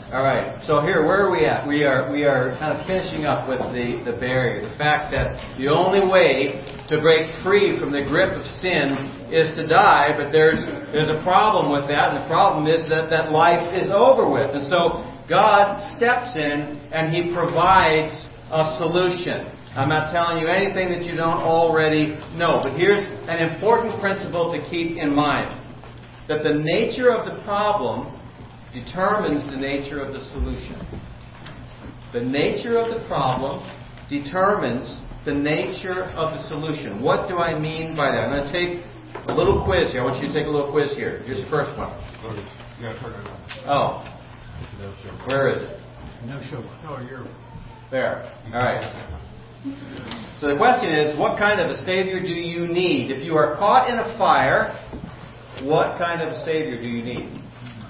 All right. So here, where are we at? We are kind of finishing up with the barrier. The fact that the only way to break free from the grip of sin is to die, but there's a problem with that, and the problem is that life is over with. And so God steps in and He provides a solution. I'm not telling you anything that you don't already know, but here's an important principle to keep in mind. That the nature of the problem determines the nature of the solution. The nature of the problem determines the nature of the solution. What do I mean by that? I'm going to take a little quiz here. I want you to take a little quiz here. Here's the first one. Oh. Where is it? No show. Oh, you're there. All right. So the question is, what kind of a Savior do you need? If you are caught in a fire, what kind of a Savior do you need?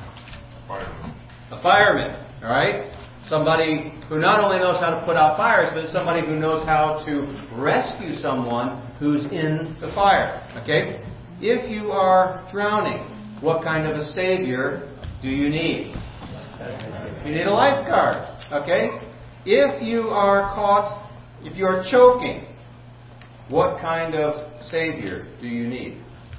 A fireman. All right? Somebody who not only knows how to put out fires, but somebody who knows how to rescue someone who's in the fire. Okay? If you are drowning, what kind of a Savior do you need? You need a lifeguard. Okay? If you are choking, what kind of Savior do you need?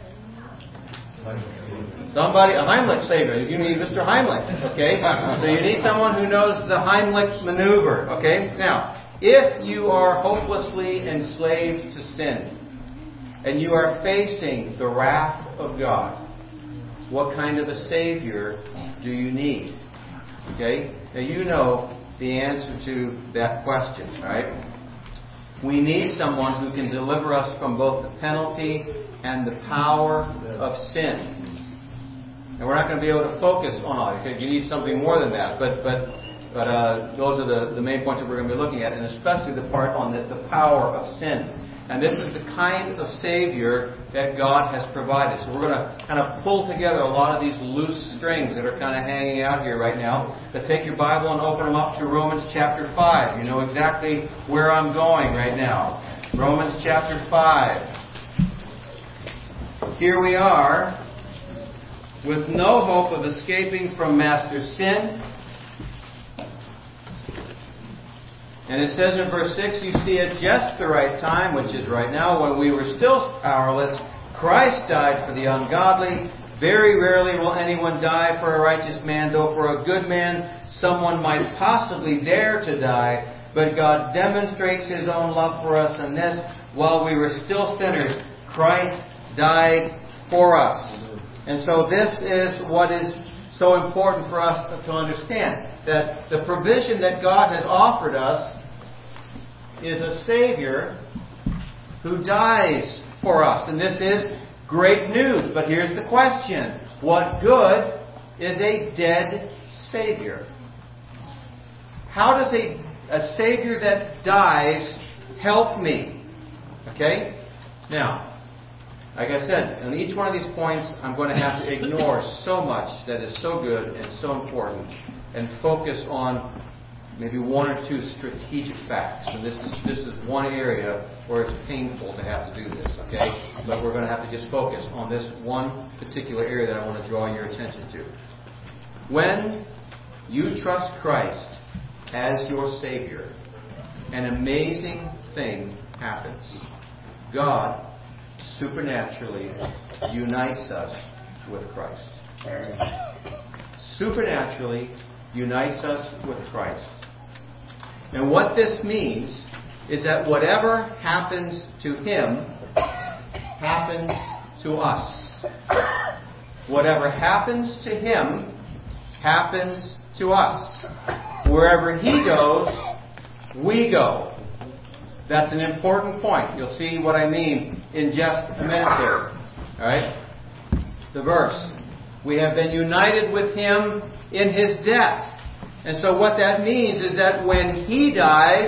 Somebody, a Heimlich Savior. You need Mr. Heimlich. Okay? So you need someone who knows the Heimlich maneuver. Okay? Now, if you are hopelessly enslaved to sin, and you are facing the wrath of God, what kind of a Savior do you need? Okay? Now you know the answer to that question, right? We need someone who can deliver us from both the penalty and the power of sin. And we're not going to be able to focus on all. Okay? You need something more than that. But those are the main points that we're going to be looking at, and especially the part on the power of sin. And this is the kind of Savior that God has provided. So we're going to kind of pull together a lot of these loose strings that are kind of hanging out here right now. But take your Bible and open them up to Romans chapter 5. You know exactly where I'm going right now. Romans chapter 5. Here we are with no hope of escaping from master sin. And it says in verse 6, you see at just the right time, which is right now, when we were still powerless, Christ died for the ungodly. Very rarely will anyone die for a righteous man, though for a good man someone might possibly dare to die. But God demonstrates His own love for us in this: while we were still sinners, Christ died for us. And so this is what is so important for us to understand, that the provision that God has offered us is a Savior who dies for us. And this is great news. But here's the question. What good is a dead Savior? How does a Savior that dies help me? Okay? Now, like I said, on each one of these points, I'm going to have to ignore so much that is so good and so important and focus on maybe one or two strategic facts. And this is one area where it's painful to have to do this, okay? But we're going to have to just focus on this one particular area that I want to draw your attention to. When you trust Christ as your Savior, an amazing thing happens. God supernaturally unites us with Christ. Supernaturally unites us with Christ. And what this means is that whatever happens to Him happens to us. Whatever happens to Him happens to us. Wherever He goes, we go. That's an important point. You'll see what I mean in just a minute there. Alright? The verse. We have been united with Him in His death. And so what that means is that when He dies,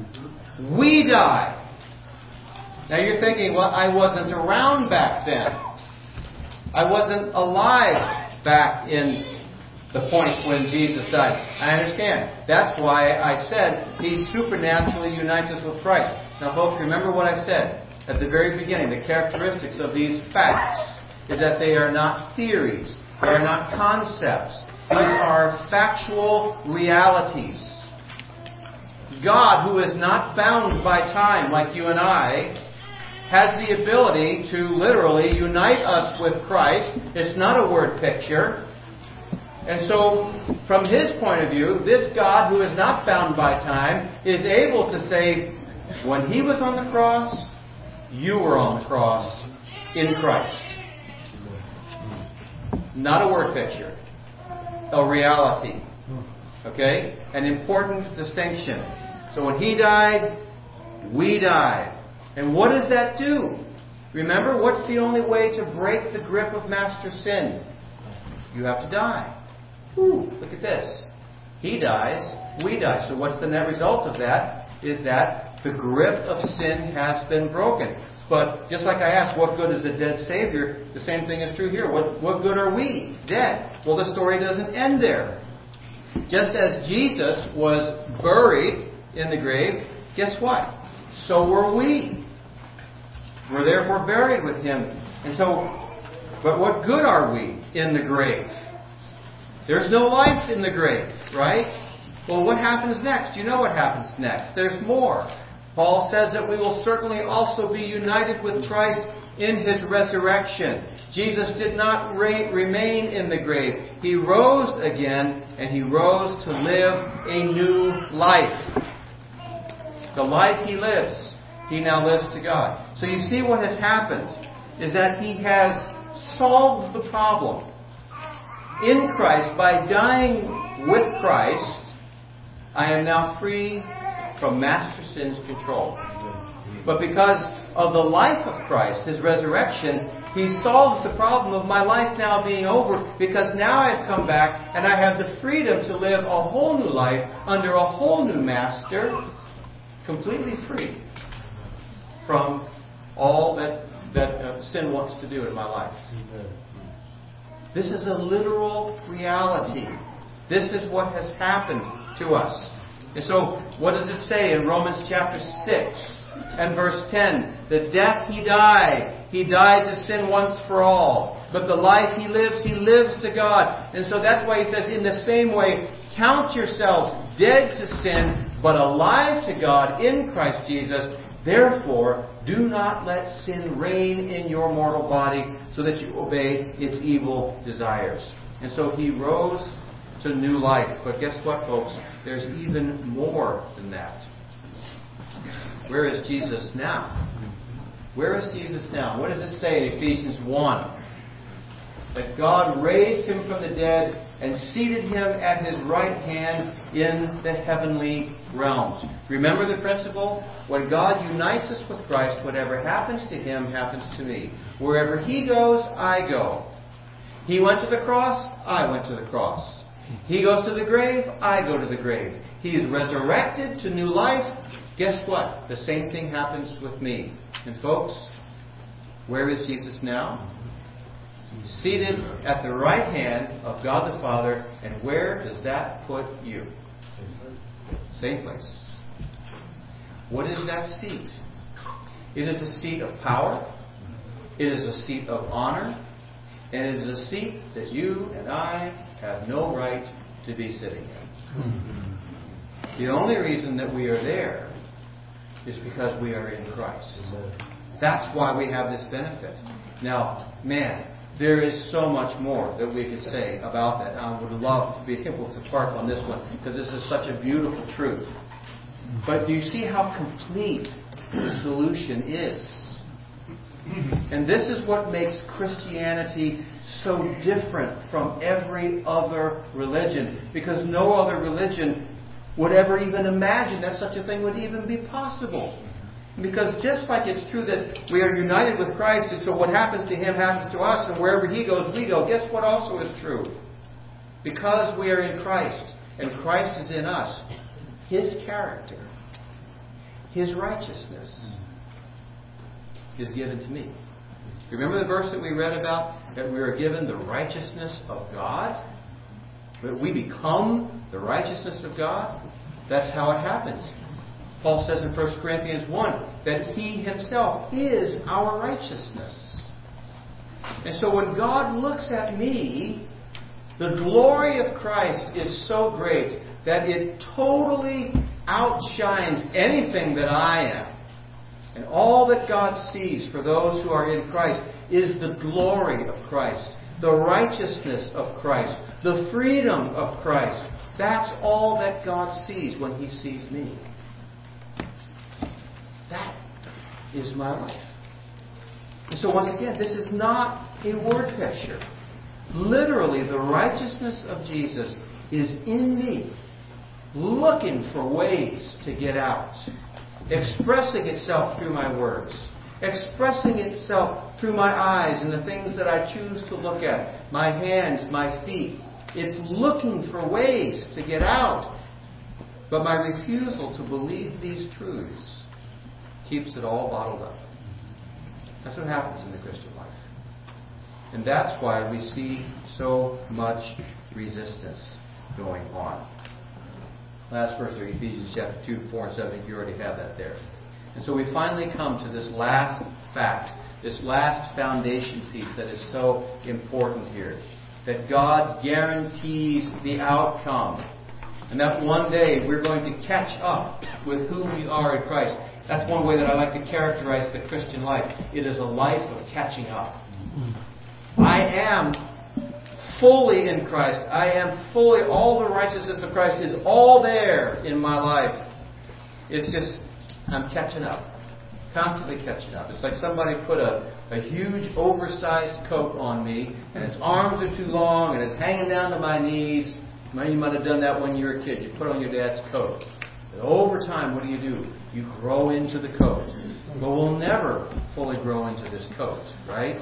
we die. Now you're thinking, well, I wasn't around back then. I wasn't alive back in the point when Jesus died. I understand. That's why I said He supernaturally unites us with Christ. Now folks, remember what I said at the very beginning. The characteristics of these facts is that they are not theories. They are not concepts. These are factual realities. God, who is not bound by time like you and I, has the ability to literally unite us with Christ. It's not a word picture. And so, from His point of view, this God who is not bound by time is able to say, when He was on the cross, you were on the cross in Christ. Not a word picture. A reality. Okay? An important distinction. So when He died, we died. And what does that do? Remember, what's the only way to break the grip of master sin? You have to die. Ooh, look at this. He dies, we die. So what's the net result of that? Is that the grip of sin has been broken. But just like I asked, what good is a dead Savior? The same thing is true here. What good are we? Dead. Well, the story doesn't end there. Just as Jesus was buried in the grave, guess what? So were we. We're therefore buried with Him. And so, but what good are we in the grave? There's no life in the grave, right? Well, what happens next? You know what happens next. There's more. Paul says that we will certainly also be united with Christ in His resurrection. Jesus did not remain in the grave. He rose again, and He rose to live a new life. The life He lives, He now lives to God. So you see what has happened is that He has solved the problem. In Christ, by dying with Christ, I am now free from master sin's control. But because of the life of Christ, His resurrection, He solves the problem of my life now being over, because now I've come back and I have the freedom to live a whole new life under a whole new master, completely free from all that sin wants to do in my life. This is a literal reality. This is what has happened to us. And so, what does it say in Romans chapter 6 and verse 10? The death He died. He died to sin once for all. But the life He lives to God. And so that's why He says, in the same way, count yourselves dead to sin, but alive to God in Christ Jesus. Therefore, do not let sin reign in your mortal body, so that you obey its evil desires. And so He rose to new life. But guess what, folks? There's even more than that. Where is Jesus now? Where is Jesus now? What does it say in Ephesians 1? That God raised Him from the dead and seated Him at His right hand in the heavenly realms. Remember the principle? When God unites us with Christ, whatever happens to Him happens to me. Wherever He goes, I go. He went to the cross, I went to the cross. He goes to the grave, I go to the grave. He is resurrected to new life. Guess what? The same thing happens with me. And folks, where is Jesus now? Seated at the right hand of God the Father. And where does that put you? Same place. What is that seat? It is a seat of power. It is a seat of honor. And it is a seat that you and I have no right to be sitting in. The only reason that we are there is because we are in Christ. That's why we have this benefit. Now, man, there is so much more that we could say about that. I would love to be able to park on this one, because this is such a beautiful truth. But do you see how complete the solution is? And this is what makes Christianity so different from every other religion. Because no other religion would ever even imagine that such a thing would even be possible. Because just like it's true that we are united with Christ, and so what happens to Him happens to us, and wherever He goes, we go. Guess what also is true? Because we are in Christ, and Christ is in us, His character, His righteousness is given to me. Remember the verse that we read about? That we are given the righteousness of God? That we become the righteousness of God? That's how it happens. Paul says in 1 Corinthians 1 that He Himself is our righteousness. And so when God looks at me, The glory of Christ is so great that it totally outshines anything that I am. And all that God sees for those who are in Christ is the glory of Christ, the righteousness of Christ, the freedom of Christ. That's all that God sees when He sees me. That is my life. And so once again, this is not a word picture. Literally, the righteousness of Jesus is in me, looking for ways to get out, expressing itself through my words, expressing itself through my eyes and the things that I choose to look at, my hands, my feet. It's looking for ways to get out. But my refusal to believe these truths keeps it all bottled up. That's what happens in the Christian life. And that's why we see so much resistance going on. Last verse there, Ephesians chapter 2, 4 and 7. I think you already have that there. And so we finally come to this last fact, this last foundation piece that is so important here. That God guarantees the outcome. And that one day we're going to catch up with who we are in Christ. That's one way that I like to characterize the Christian life. It is a life of catching up. I am fully in Christ. I am fully, all the righteousness of Christ is all there in my life. It's just, I'm catching up. Constantly catching up. It's like somebody put a huge oversized coat on me, and its arms are too long, and it's hanging down to my knees. You might have done that when you were a kid. You put on your dad's coat. And over time, what do? You grow into the coat. But we'll never fully grow into this coat, right?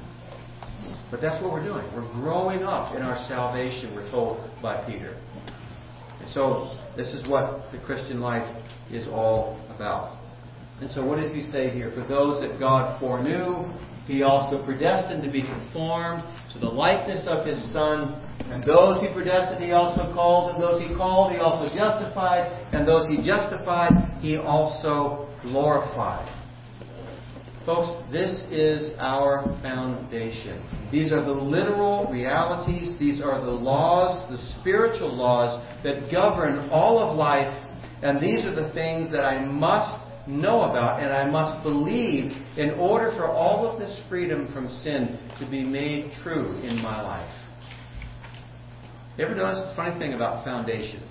But that's what we're doing. We're growing up in our salvation, we're told by Peter. And so, this is what the Christian life is all about. And so what does he say here? For those that God foreknew, He also predestined to be conformed to the likeness of His Son. And those He predestined, He also called. And those He called, He also justified. And those He justified, He also glorified. Folks, this is our foundation. These are the literal realities. These are the laws, the spiritual laws that govern all of life. And these are the things that I must know about and I must believe in order for all of this freedom from sin to be made true in my life. You ever notice the funny thing about foundations?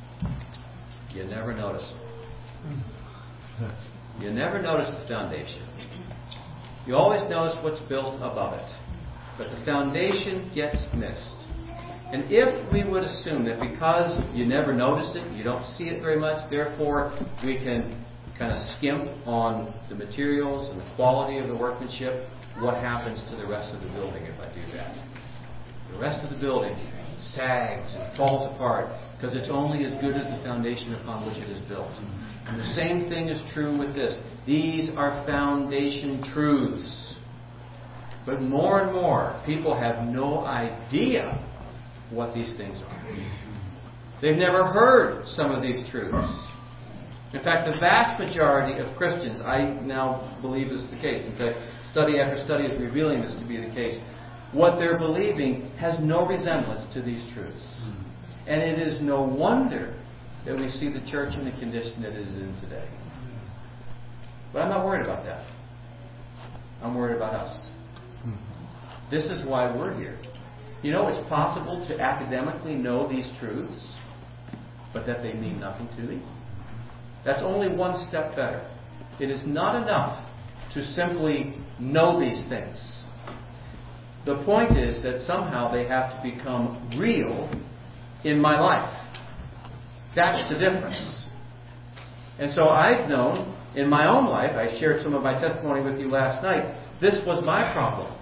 You never notice them. You never notice the foundation. You always notice what's built above it. But the foundation gets missed. And if we would assume that because you never notice it, you don't see it very much, therefore we can kind of skimp on the materials and the quality of the workmanship, what happens to the rest of the building if I do that? The rest of the building sags and falls apart because it's only as good as the foundation upon which it is built. And the same thing is true with this. These are foundation truths. But more and more, people have no idea what these things are. They've never heard some of these truths. In fact, the vast majority of Christians, I now believe is the case. In fact, study after study is revealing this to be the case. What they're believing has no resemblance to these truths. And it is no wonder that we see the church in the condition that it is in today. But I'm not worried about that. I'm worried about us. This is why we're here. You know, it's possible to academically know these truths, but that they mean nothing to me. That's only one step better. It is not enough to simply know these things. The point is that somehow they have to become real in my life. That's the difference. And so I've known in my own life, I shared some of my testimony with you last night, this was my problem.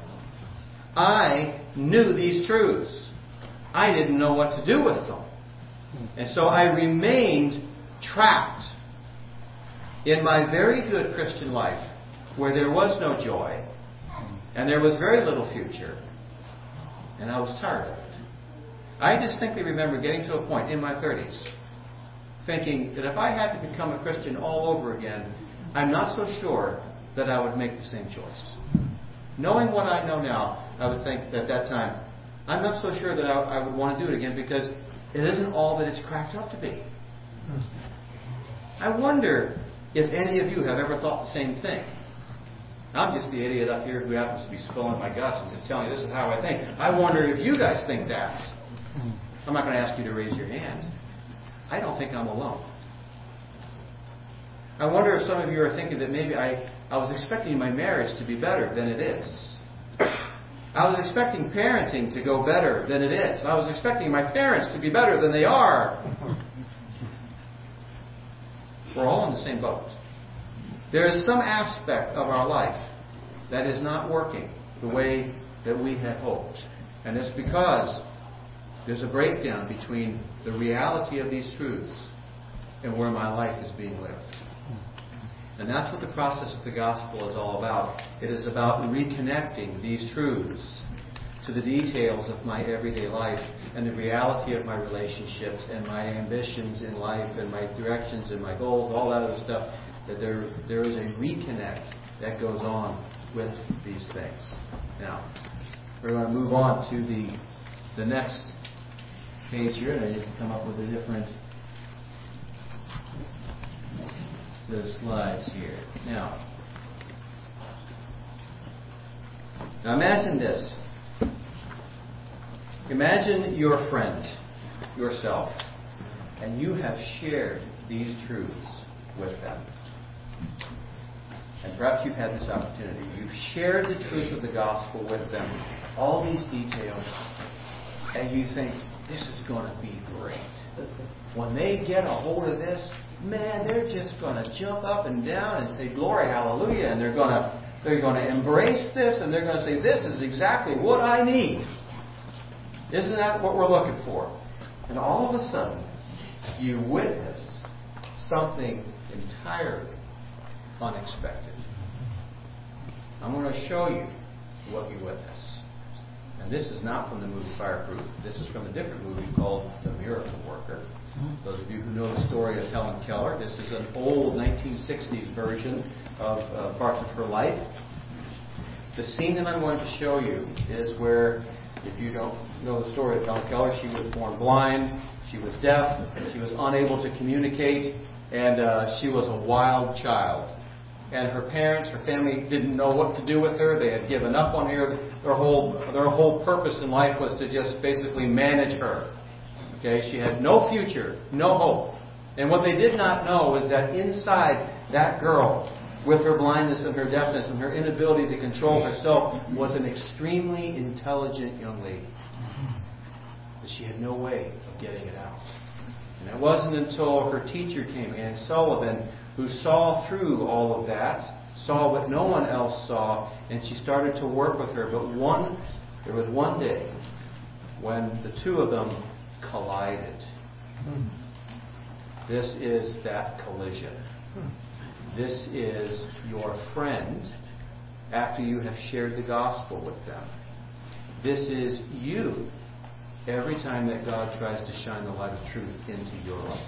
I knew these truths. I didn't know what to do with them. And so I remained trapped in my very good Christian life where there was no joy and there was very little future. And I was tired of it. I distinctly remember getting to a point in my 30s thinking that if I had to become a Christian all over again, I'm not so sure that I would make the same choice. Knowing what I know now, I would think that at that time, I'm not so sure that I would want to do it again because it isn't all that it's cracked up to be. I wonder if any of you have ever thought the same thing. I'm just the idiot up here who happens to be spilling my guts and just telling you this is how I think. I wonder if you guys think that. I'm not going to ask you to raise your hands. I don't think I'm alone. I wonder if some of you are thinking that maybe I was expecting my marriage to be better than it is. I was expecting parenting to go better than it is. I was expecting my parents to be better than they are. We're all in the same boat. There is some aspect of our life that is not working the way that we had hoped. And it's because there's a breakdown between the reality of these truths and where my life is being lived. And that's what the process of the gospel is all about. It is about reconnecting these truths to the details of my everyday life and the reality of my relationships and my ambitions in life and my directions and my goals, all that other stuff, that there is a reconnect that goes on with these things. Now, we're going to move on to the next page here, and I need to come up with a different set of slides here. Now imagine this. Imagine your friend, yourself, and you have shared these truths with them. And perhaps you've had this opportunity. You've shared the truth of the gospel with them, all these details, and you think, this is going to be great. When they get a hold of this, man, they're just going to jump up and down and say, glory, hallelujah, and they're going to embrace this, and they're going to say, this is exactly what I need. Isn't that what we're looking for? And all of a sudden, you witness something entirely unexpected. I'm going to show you what you witness. And this is not from the movie Fireproof. This is from a different movie called The Miracle Worker. Those of you who know the story of Helen Keller, this is an old 1960s version of parts of her life. The scene that I'm going to show you is where, if you don't know the story of Helen Keller, she was born blind, she was deaf, she was unable to communicate, and she was a wild child. And her parents, her family didn't know what to do with her. They had given up on her. Their whole purpose in life was to just basically manage her. Okay, she had no future, no hope. And what they did not know is that inside that girl, with her blindness and her deafness and her inability to control herself, was an extremely intelligent young lady. But she had no way of getting it out. And it wasn't until her teacher came, Anne Sullivan, who saw through all of that, saw what no one else saw, and she started to work with her. But there was one day when the two of them collided. This is that collision. This is your friend after you have shared the gospel with them. This is you every time that God tries to shine the light of truth into your life.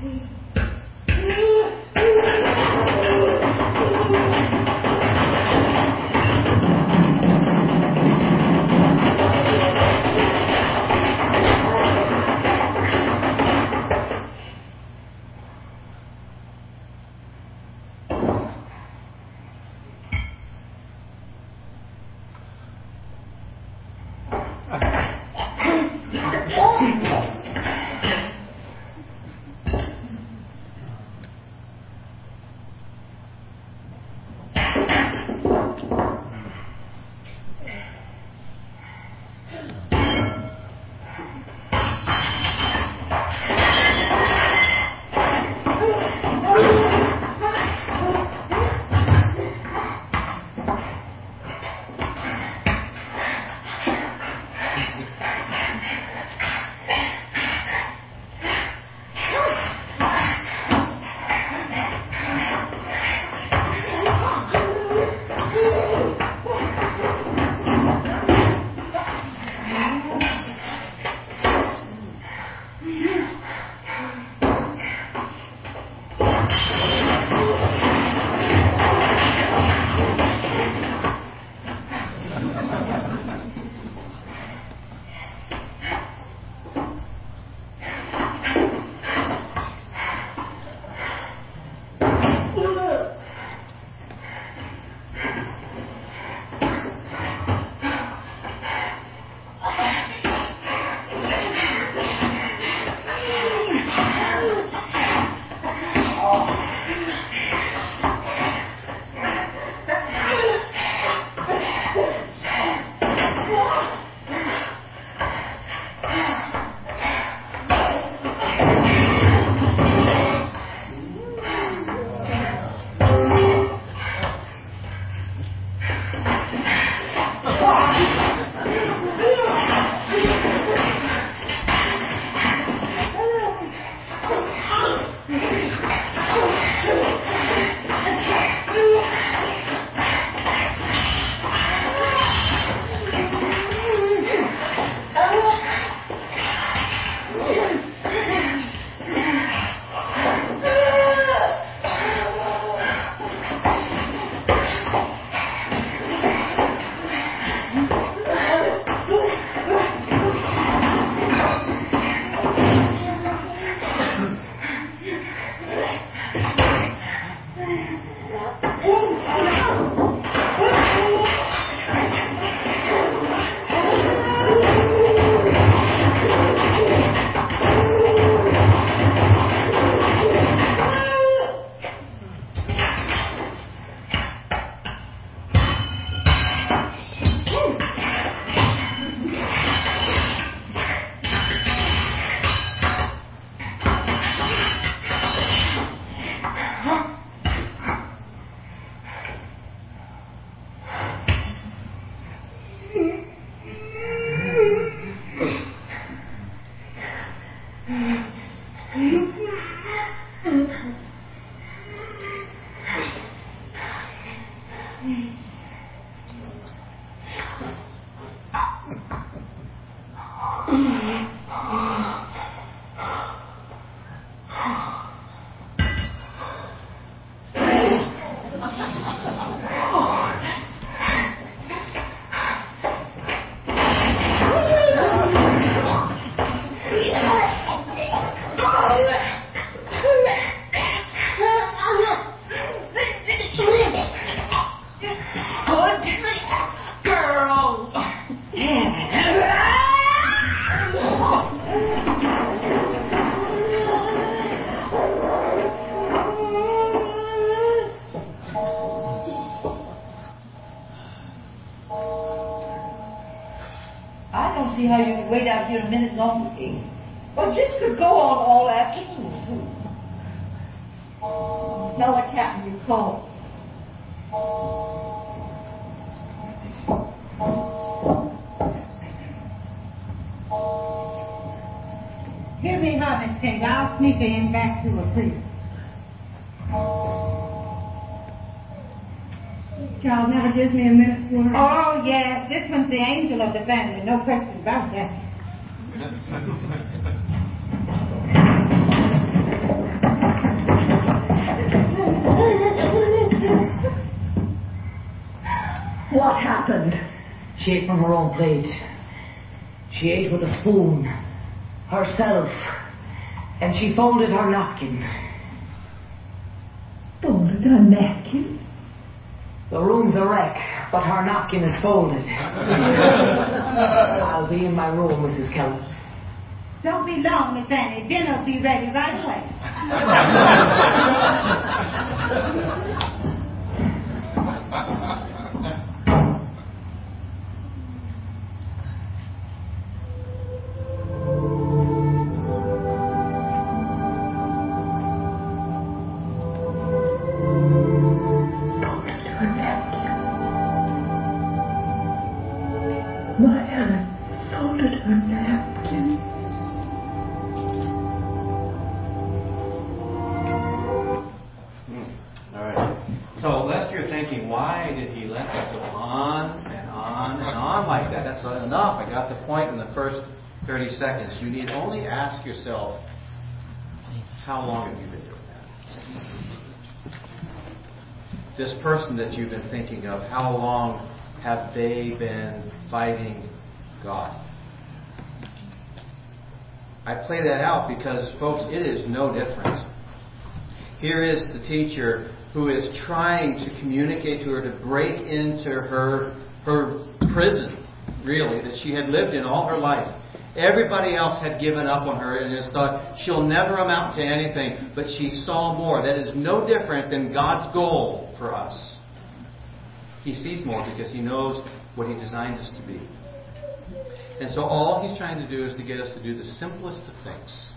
I don't see how you could wait out here a minute longer, King. But this could go on all afternoon, too. Tell the captain you called. Give me her, Miss Kate. I'll sneak her in back to her, please. Charles never gives me a minute's word. Oh, yes. This one's the angel of the family. No question about that. happened. She ate from her own plate. She ate with a spoon. Herself. And she folded her napkin. Folded her napkin? The room's a wreck, but her napkin is folded. I'll be in my room, Mrs. Keller. Don't be long, Miss Annie. Dinner'll be ready right away. My Helen folded her napkin. All right. So, lest you're thinking, why did he let that go on and on and on like that? That's not enough. I got the point in the first 30 seconds. You need only ask yourself, how long have you been doing that? This person that you've been thinking of, how long have they been fighting God? I play that out because, folks, it is no different. Here is the teacher who is trying to communicate to her, to break into her prison, really, that she had lived in all her life. Everybody else had given up on her and just thought, she'll never amount to anything, but she saw more. That is no different than God's goal for us. He sees more because He knows what He designed us to be. And so all He's trying to do is to get us to do the simplest of things.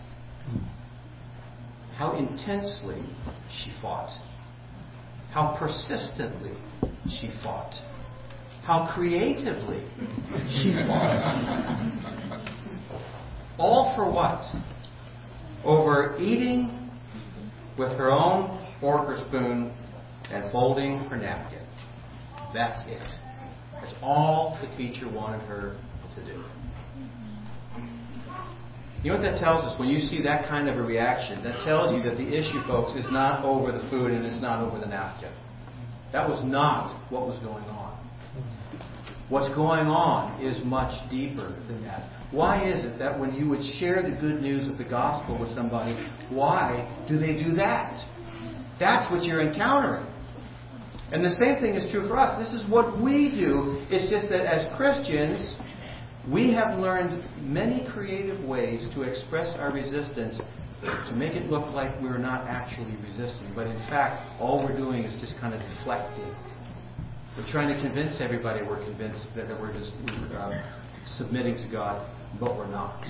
How intensely she fought. How persistently she fought. How creatively she fought. All for what? Over eating with her own fork or spoon and folding her napkin. That's it. That's all the teacher wanted her to do. You know what that tells us? When you see that kind of a reaction, that tells you that the issue, folks, is not over the food and it's not over the napkin. That was not what was going on. What's going on is much deeper than that. Why is it that when you would share the good news of the gospel with somebody, why do they do that? That's what you're encountering. And the same thing is true for us. This is what we do. It's just that as Christians, we have learned many creative ways to express our resistance to make it look like we're not actually resisting. But in fact, all we're doing is just kind of deflecting. We're trying to convince everybody we're convinced that we're just submitting to God, but we're not.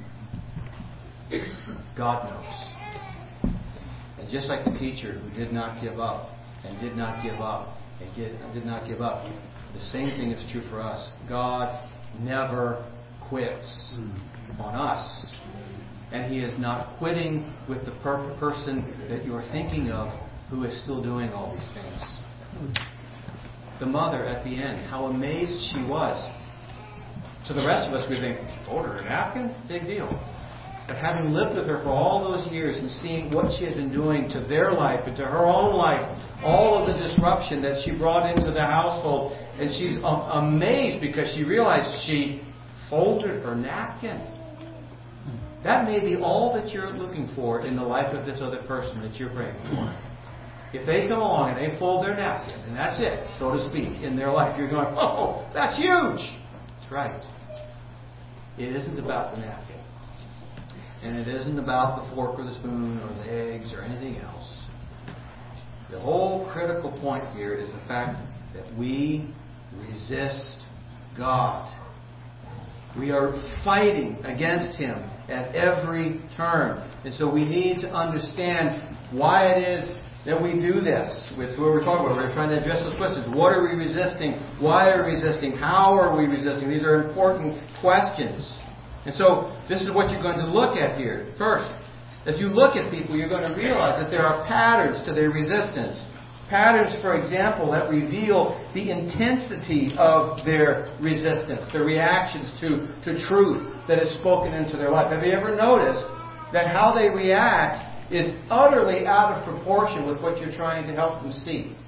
God knows. And just like the teacher who did not give up, and did not give up, and did not give up, the same thing is true for us. God never quits on us. And He is not quitting with the person that you're thinking of who is still doing all these things. The mother at the end, how amazed she was. To the rest of us, we think, order a napkin? Big deal. But having lived with her for all those years and seeing what she had been doing to their life and to her own life, all of the disruption that she brought into the household, and she's amazed because she realized she folded her napkin. That may be all that you're looking for in the life of this other person that you're praying for. If they come along and they fold their napkin, and that's it, so to speak, in their life, you're going, oh, that's huge. That's right. It isn't about the napkin. And it isn't about the fork or the spoon or the eggs or anything else. The whole critical point here is the fact that we resist God. We are fighting against Him at every turn. And so we need to understand why it is that we do this. With what we're talking about, we're trying to address those questions. What are we resisting? Why are we resisting? How are we resisting? These are important questions. And so this is what you're going to look at here. First, as you look at people, you're going to realize that there are patterns to their resistance. Patterns, for example, that reveal the intensity of their resistance, the reactions to truth that is spoken into their life. Have you ever noticed that how they react is utterly out of proportion with what you're trying to help them see?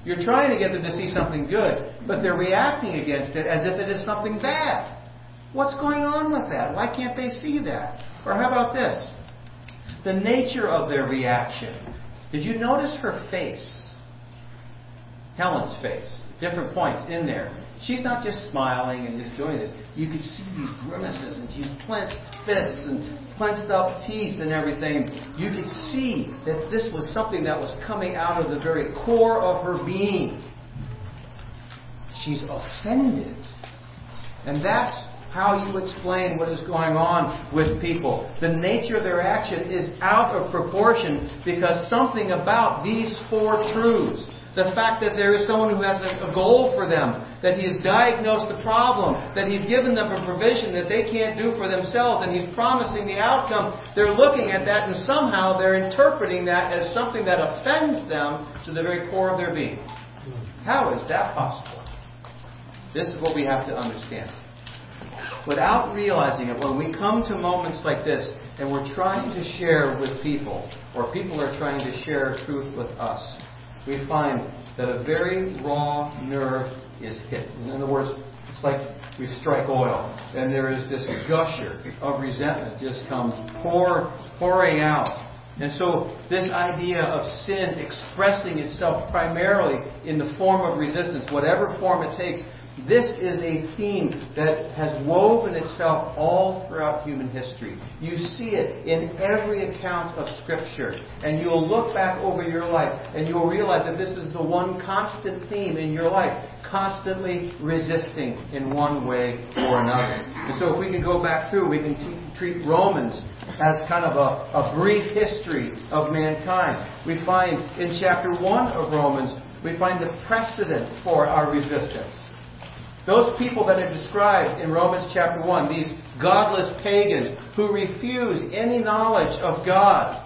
You're trying to get them to see something good, but they're reacting against it as if it is something bad. What's going on with that? Why can't they see that? Or how about this? The nature of their reaction. Did you notice her face? Helen's face. Different points in there. She's not just smiling and just doing this. You could see these grimaces, and she's clenched fists and clenched up teeth and everything. You could see that this was something that was coming out of the very core of her being. She's offended. And that's how you explain what is going on with people. The nature of their action is out of proportion because something about these four truths, the fact that there is someone who has a goal for them, that He has diagnosed the problem, that He's given them a provision that they can't do for themselves, and He's promising the outcome, they're looking at that and somehow they're interpreting that as something that offends them to the very core of their being. How is that possible? This is what we have to understand. Without realizing it, when we come to moments like this and we're trying to share with people, or people are trying to share truth with us, we find that a very raw nerve is hit. In other words, it's like we strike oil, and there is this gusher of resentment just comes pouring out. And so this idea of sin expressing itself primarily in the form of resistance, whatever form it takes, this is a theme that has woven itself all throughout human history. You see it in every account of Scripture. And you'll look back over your life and you'll realize that this is the one constant theme in your life. Constantly resisting in one way or another. And so if we can go back through, we can treat Romans as kind of a brief history of mankind. We find in chapter 1 of Romans, we find the precedent for our resistance. Those people that are described in Romans chapter 1, these godless pagans who refuse any knowledge of God.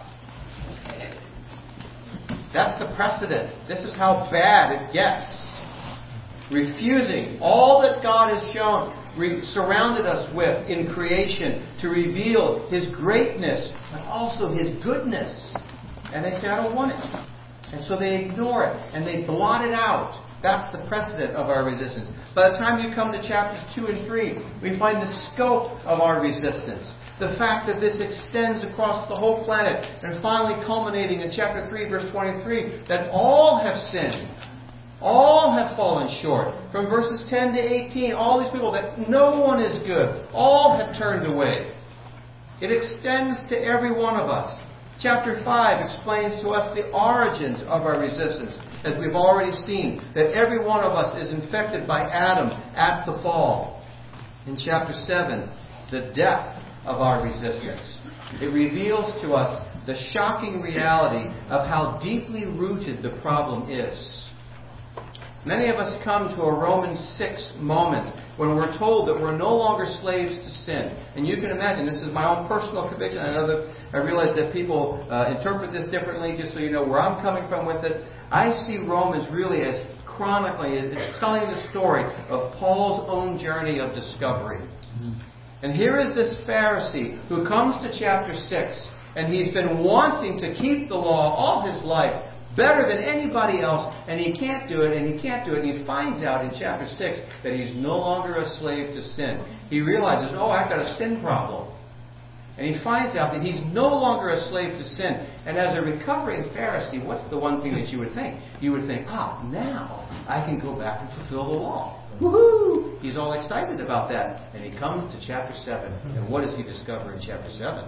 That's the precedent. This is how bad it gets. Refusing all that God has shown, surrounded us with in creation to reveal His greatness, but also His goodness. And they say, I don't want it. And so they ignore it and they blot it out. That's the precedent of our resistance. By the time you come to chapters 2 and 3, we find the scope of our resistance. The fact that this extends across the whole planet. And finally culminating in chapter 3, verse 23, that all have sinned. All have fallen short. From verses 10 to 18, all these people, that no one is good. All have turned away. It extends to every one of us. Chapter 5 explains to us the origins of our resistance, as we've already seen, that every one of us is infected by Adam at the fall. In chapter 7, the depth of our resistance. It reveals to us the shocking reality of how deeply rooted the problem is. Many of us come to a Romans 6 moment when we're told that we're no longer slaves to sin. And you can imagine, this is my own personal conviction. I realize that people interpret this differently, just so you know where I'm coming from with it. I see Romans really as chronicling, it's telling the story of Paul's own journey of discovery. And here is this Pharisee who comes to chapter 6, and he's been wanting to keep the law all his life, better than anybody else, and he can't do it, and he can't do it, and he finds out in chapter 6 that he's no longer a slave to sin. He realizes, I've got a sin problem. And he finds out that he's no longer a slave to sin. And as a recovering Pharisee, what's the one thing that you would think? You would think, now I can go back and fulfill the law. Woohoo! He's all excited about that. And he comes to chapter 7. And what does he discover in chapter 7?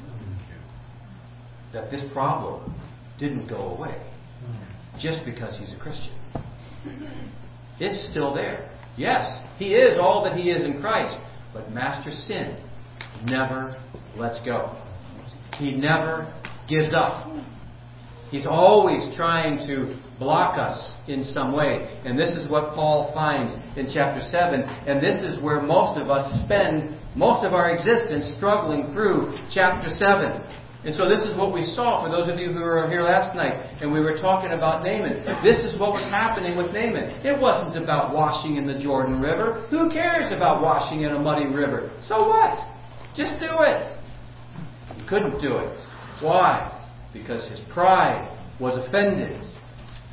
That this problem didn't go away just because he's a Christian. It's still there. Yes, he is all that he is in Christ. But Master Sin never lets go. He never gives up. He's always trying to block us in some way. And this is what Paul finds in chapter 7. And this is where most of us spend most of our existence struggling through chapter 7. And so this is what we saw for those of you who were here last night and we were talking about Naaman. This is what was happening with Naaman. It wasn't about washing in the Jordan River. Who cares about washing in a muddy river? So what? Just do it. He couldn't do it. Why? Because his pride was offended.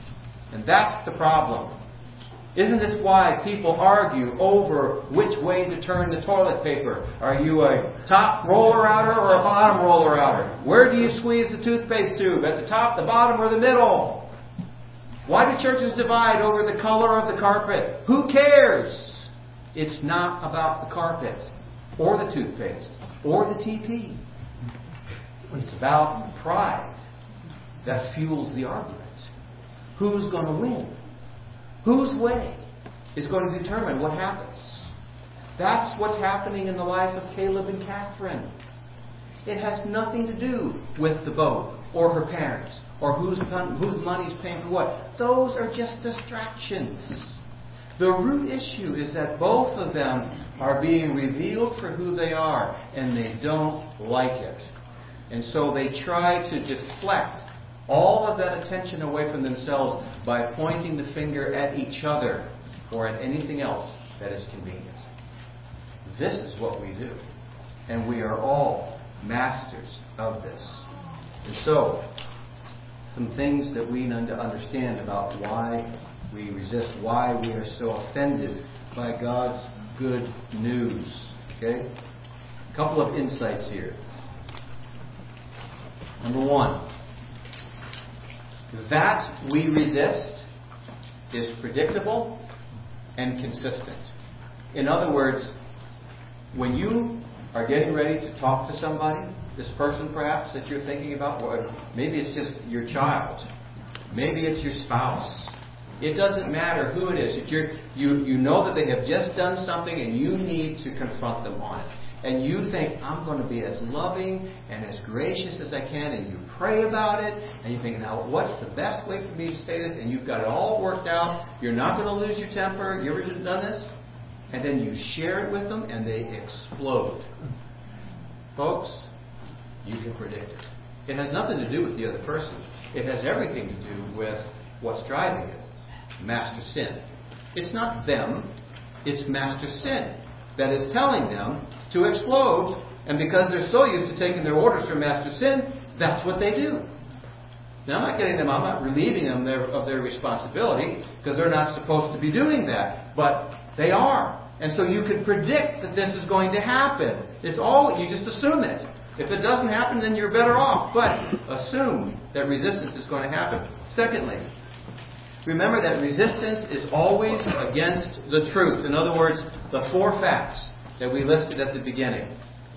And that's the problem. Isn't this why people argue over which way to turn the toilet paper? Are you a top roller outer or a bottom roller outer? Where do you squeeze the toothpaste tube? At the top, the bottom, or the middle? Why do churches divide over the color of the carpet? Who cares? It's not about the carpet, or the toothpaste, or the TP. It's about pride that fuels the argument. Who's going to win? Whose way is going to determine what happens? That's what's happening in the life of Caleb and Catherine. It has nothing to do with the boat, or her parents, or whose money's paying for what. Those are just distractions. The root issue is that both of them are being revealed for who they are, and they don't like it. And so they try to deflect all of that attention away from themselves by pointing the finger at each other or at anything else that is convenient. This is what we do. And we are all masters of this. And so, some things that we need to understand about why we resist, why we are so offended by God's good news. Okay? A couple of insights here. Number one, that we resist is predictable and consistent. In other words, when you are getting ready to talk to somebody, this person perhaps that you're thinking about, or maybe it's just your child, maybe it's your spouse. It doesn't matter who it is. You know that they have just done something and you need to confront them on it. And you think, I'm going to be as loving and as gracious as I can, and you pray about it, and you think, now what's the best way for me to say this? And you've got it all worked out. You're not going to lose your temper. You ever done this? And then you share it with them and they explode. Folks, you can predict it. It has nothing to do with the other person. It has everything to do with what's driving it. Master sin. It's not them. It's master sin that is telling them to explode. And because they're so used to taking their orders from master sin, that's what they do. Now, I'm not relieving them of their responsibility, because they're not supposed to be doing that. But they are. And so you can predict that this is going to happen. It's all, you just assume it. If it doesn't happen, then you're better off. But assume that resistance is going to happen. Secondly, remember that resistance is always against the truth. In other words, the four facts that we listed at the beginning.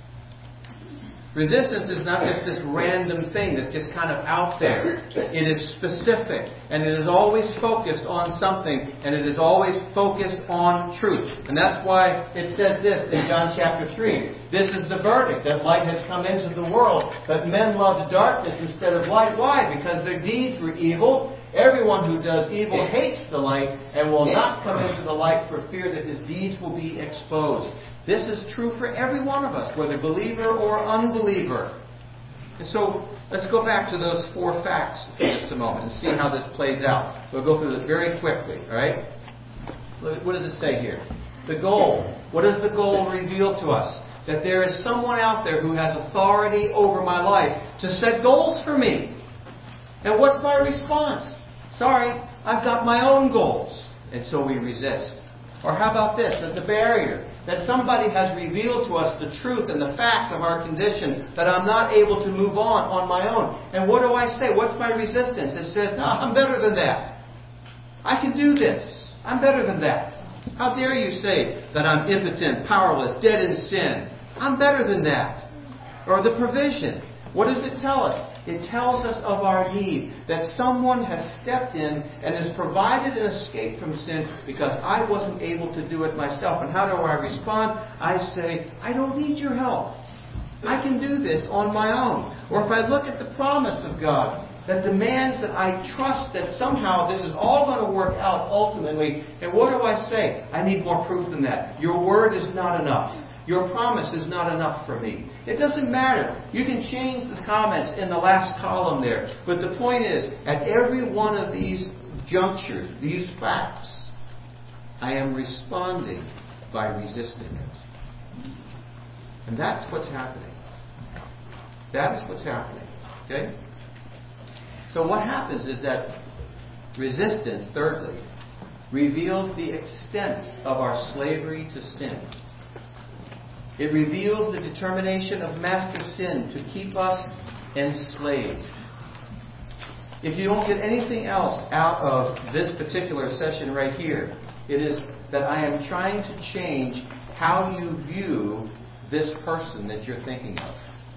Resistance is not just this random thing that's just kind of out there. It is specific, and it is always focused on something, and it is always focused on truth. And that's why it says this in John chapter 3. This is the verdict, that light has come into the world, but men loved darkness instead of light. Why? Because their deeds were evil. Everyone who does evil hates the light and will not come into the light for fear that his deeds will be exposed. This is true for every one of us, whether believer or unbeliever. And so, let's go back to those four facts for just a moment and see how this plays out. We'll go through it very quickly, alright? What does it say here? The goal. What does the goal reveal to us? That there is someone out there who has authority over my life to set goals for me. And what's my response? Sorry, I've got my own goals. And so we resist. Or how about this? That the barrier. That somebody has revealed to us the truth and the facts of our condition, that I'm not able to move on my own. And what do I say? What's my resistance? It says, no, I'm better than that. I can do this. I'm better than that. How dare you say that I'm impotent, powerless, dead in sin? I'm better than that. Or the provision. What does it tell us? It tells us of our need, that someone has stepped in and has provided an escape from sin because I wasn't able to do it myself. And how do I respond? I say, I don't need your help. I can do this on my own. Or if I look at the promise of God that demands that I trust that somehow this is all going to work out ultimately, and what do I say? I need more proof than that. Your word is not enough. Your promise is not enough for me. It doesn't matter. You can change the comments in the last column there. But the point is, at every one of these junctures, these facts, I am responding by resisting it. And that's what's happening. That is what's happening. Okay? So what happens is that Resistance, thirdly, reveals the extent of our slavery to sin. It reveals the determination of master sin to keep us enslaved. If you don't get anything else out of this particular session right here, it is that I am trying to change how you view this person that you're thinking of.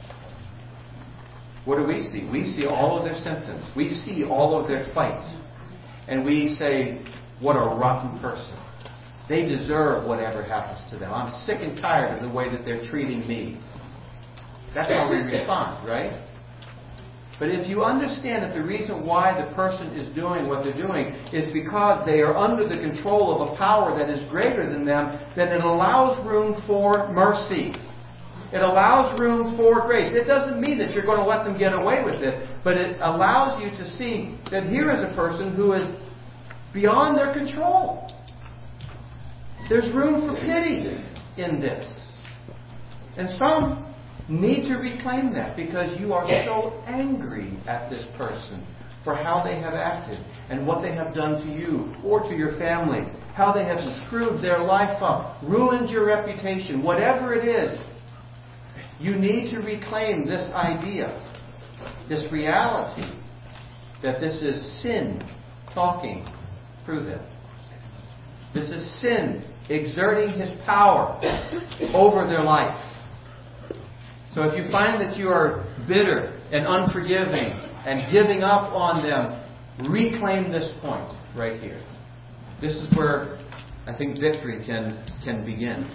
What do we see? We see all of their symptoms. We see all of their fights. And we say, what a rotten person. They deserve whatever happens to them. I'm sick and tired of the way that they're treating me. That's how we respond, right? But if you understand that the reason why the person is doing what they're doing is because they are under the control of a power that is greater than them, then it allows room for mercy. It allows room for grace. It doesn't mean that you're going to let them get away with it, but it allows you to see that here is a person who is beyond their control. There's room for pity in this. And some need to reclaim that because you are so angry at this person for how they have acted and what they have done to you or to your family, how they have screwed their life up, ruined your reputation, whatever it is. You need to reclaim this idea, this reality, that this is sin talking through them. This is sin exerting his power over their life. So if you find that you are bitter and unforgiving and giving up on them, reclaim this point right here. This is where I think victory can begin.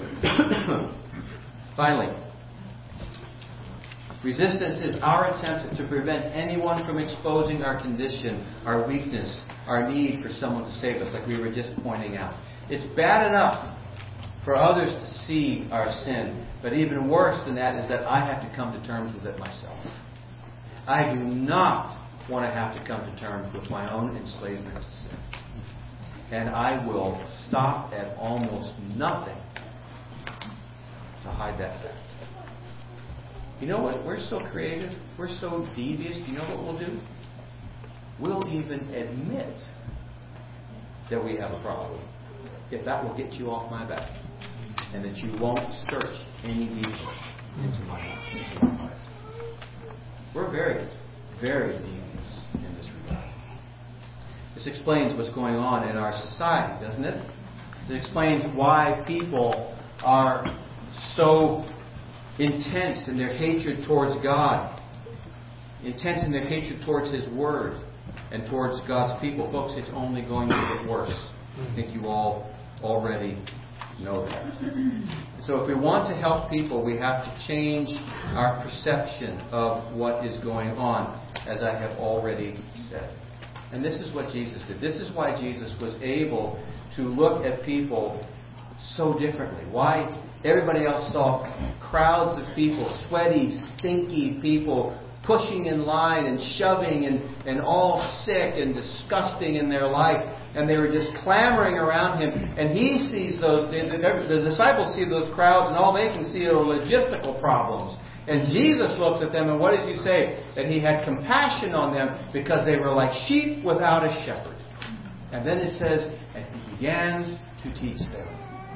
Finally, resistance is our attempt to prevent anyone from exposing our condition, our weakness, our need for someone to save us, like we were just pointing out. It's bad enough for others to see our sin, but even worse than that is that I have to come to terms with it myself. I do not want to have to come to terms with my own enslavement to sin. And I will stop at almost nothing to hide that fact. You know what? We're so creative. We're so devious. You know what we'll do? We'll even admit that we have a problem, if that will get you off my back, and that you won't search any deeper into my heart. We're very, very devious in this regard. This explains what's going on in our society, doesn't it? This explains why people are so intense in their hatred towards God, intense in their hatred towards His Word, and towards God's people. Folks, it's only going to get worse. I think you all already know that. So if we want to help people, we have to change our perception of what is going on, as I have already said. And this is what Jesus did. This is why Jesus was able to look at people so differently. Why everybody else saw crowds of people, sweaty, stinky people, pushing in line and shoving and all sick and disgusting in their life. And they were just clamoring around Him. And He sees those, the disciples see those crowds, and all they can see are logistical problems. And Jesus looks at them, and what does He say? That He had compassion on them because they were like sheep without a shepherd. And then it says, and He began to teach them.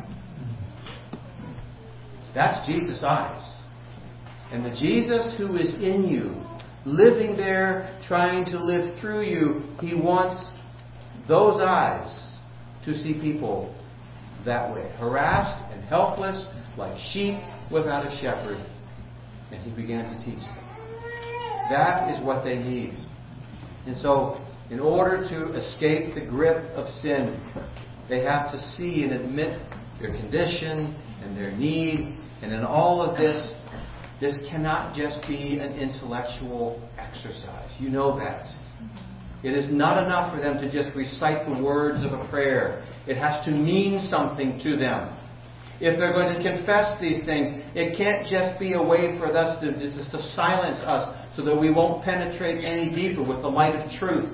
That's Jesus' eyes. And the Jesus who is in you, living there, trying to live through you, He wants those eyes to see people that way. Harassed and helpless, like sheep without a shepherd. And He began to teach them. That is what they need. And so, in order to escape the grip of sin, they have to see and admit their condition and their need. And in all of this, this cannot just be an intellectual exercise. You know that. It is not enough for them to just recite the words of a prayer. It has to mean something to them. If they're going to confess these things, it can't just be a way for us to silence us so that we won't penetrate any deeper with the light of truth.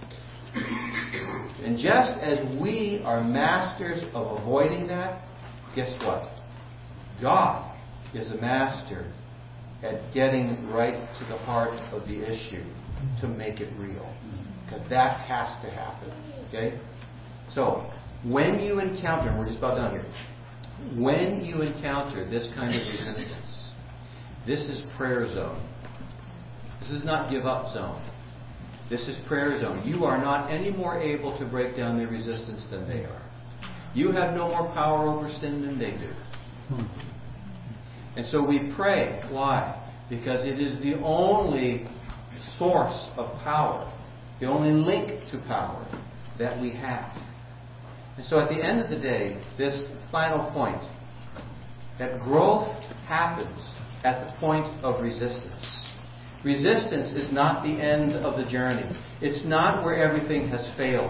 And just as we are masters of avoiding that, guess what? God is a master at getting right to the heart of the issue to make it real. Because that has to happen. Okay? So, when you encounter, and we're just about done here. When you encounter this kind of resistance, this is prayer zone. This is not give up zone. This is prayer zone. You are not any more able to break down their resistance than they are. You have no more power over sin than they do. And so we pray. Why? Because it is the only source of power, the only link to power that we have. And so at the end of the day, this final point, that growth happens at the point of resistance. Resistance is not the end of the journey. It's not where everything has failed.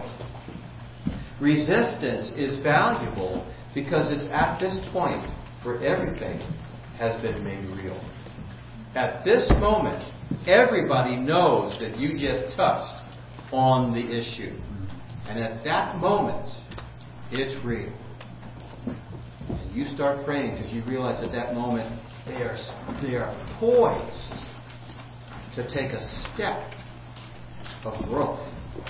Resistance is valuable because it's at this point where everything has been made real. At this moment, everybody knows that you just touched on the issue. And at that moment, it's real. And you start praying because you realize at that moment they are poised to take a step of growth.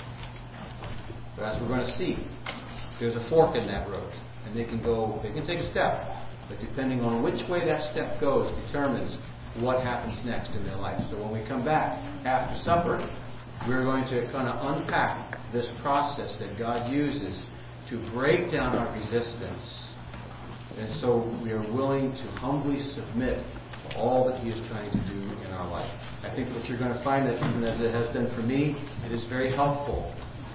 But as we're going to see, there's a fork in that road. And they can take a step. But depending on which way that step goes determines what happens next in their life. So when we come back after supper, we're going to kind of unpack this process that God uses to break down our resistance. And so we are willing to humbly submit to all that He is trying to do in our life. I think what you're going to find, that even as it has been for me, it is very helpful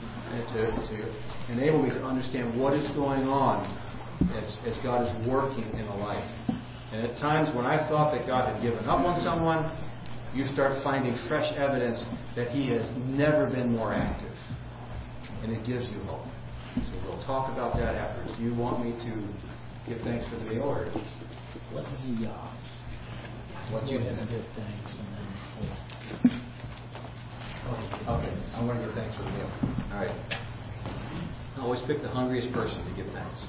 to enable me to understand what is going on as God is working in a life. And at times when I thought that God had given up on someone, you start finding fresh evidence that He has never been more active. And it gives you hope. So we'll talk about that afterwards. Do you want me to give thanks for the meal, or let me what you give thanks and then okay, I'm going to give thanks for the meal. All right. Always pick the hungriest person to give thanks.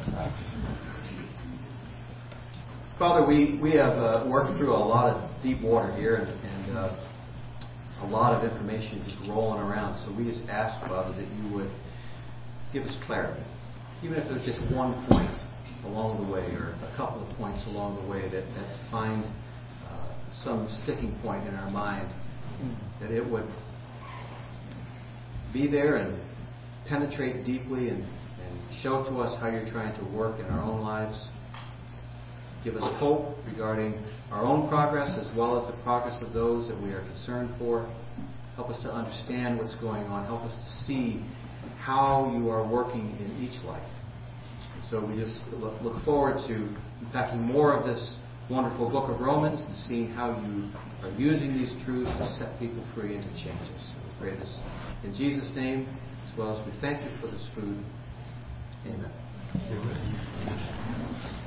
Father, we have worked through a lot of deep water here and a lot of information just rolling around. So we just ask, Father, that you would give us clarity. Even if there's just one point along the way or a couple of points along the way that find some sticking point in our mind, that it would be there and penetrate deeply and show to us how you're trying to work in our own lives. Give us hope regarding our own progress as well as the progress of those that we are concerned for. Help us to understand what's going on. Help us to see how you are working in each life. So we just look forward to unpacking more of this wonderful book of Romans and seeing how you are using these truths to set people free and to change us. We pray this in Jesus' name, as well as we thank you for this food. Amen.